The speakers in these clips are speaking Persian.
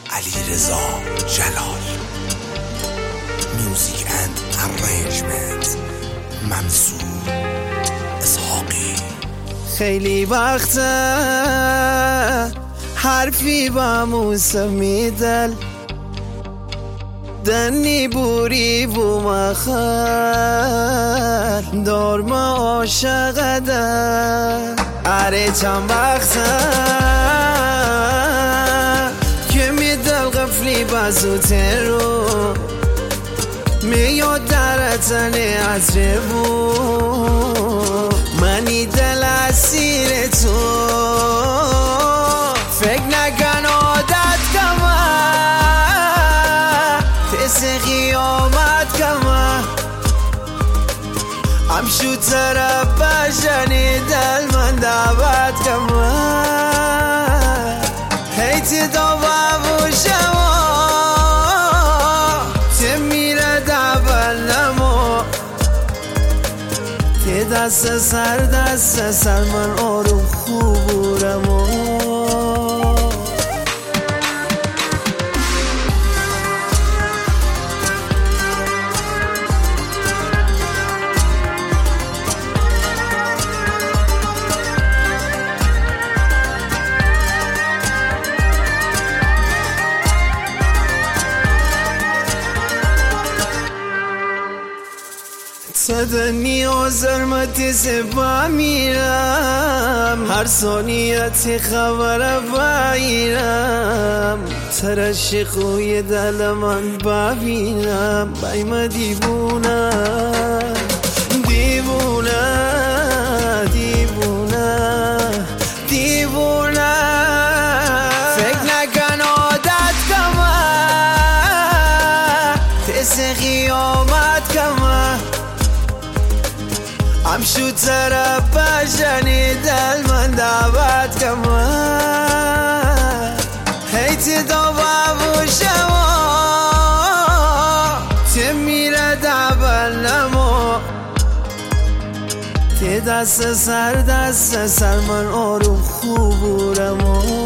علیرضا جلال. میوزیک اند ارنیجمنت منصور اسحاقی. خیلی وقته حرفی با موسمی دل دنی بوری بو مخل دار ما عاشق ده اره چند وقته که می دل غفلی بزوته رو میاد در تنه عطره بود منی دل اسیر تو فکر نکن عادت کمه تس قیامت کمه امشو طرف بشنی دل من دعوت کمه هیتی دابا و شما تمیره دبل نما تی دست سر من آروم خوبورم صدنی و زرمتی سبا میرم هر ثانیتی خبر بایرم ترشی خوی دل من ببینم بایم دیوونه دیوونه دیوونه دیوونه فکر نکن عادت کمه تس قیامت کمه امشو طرف بشنی دل من دعوت کمه هیتی دابا و شما تی میره دبل نما تی دست سر من آروم خوبورم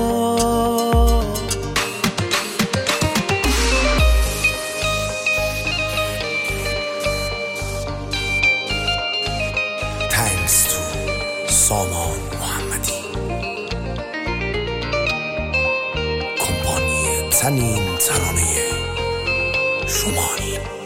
سامان محمدی کمپانی تنین ترانه شمالی.